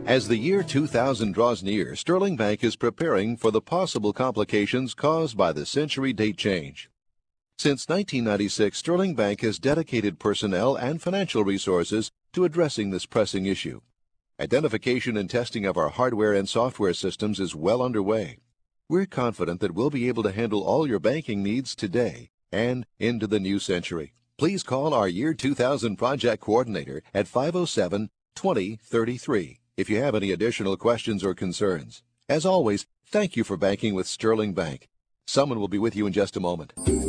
As the year 2000 draws near, Sterling Bank is preparing for the possible complications caused by the century date change. Since 1996, Sterling Bank has dedicated personnel and financial resources to addressing this pressing issue. Identification and testing of our hardware and software systems is well underway. We're confident that we'll be able to handle all your banking needs today and into the new century. Please call our Year 2000 Project Coordinator at 507-2033 if you have any additional questions or concerns. As always, thank you for banking with Sterling Bank. Someone will be with you in just a moment.